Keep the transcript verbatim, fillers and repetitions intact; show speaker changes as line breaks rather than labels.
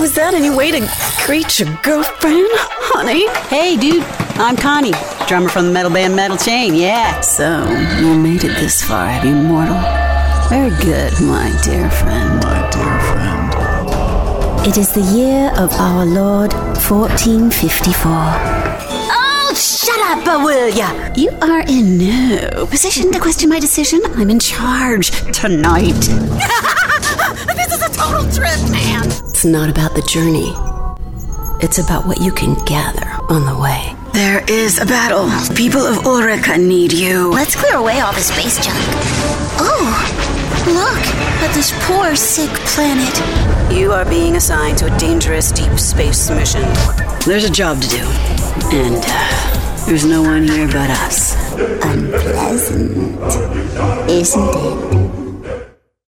is that any way to greet your girlfriend, honey?
Hey, dude, I'm Connie, drummer from the metal band Metal Chain, yeah.
So, you made it this far, have you, mortal? Very good, my dear friend.
My dear friend.
It is the year of our Lord, fourteen fifty-four.
Oh, shut up, will ya?
You are in no position to question my decision. I'm in charge tonight.
This is a total trip, man.
It's not about the journey. It's about what you can gather on the way. There is a battle. People of Ulrika need you.
Let's clear away all the space junk. Oh, look at this poor, sick planet.
You are being assigned to a dangerous deep space mission. There's a job to do. And uh, there's no one here but us.
Unpleasant, isn't it?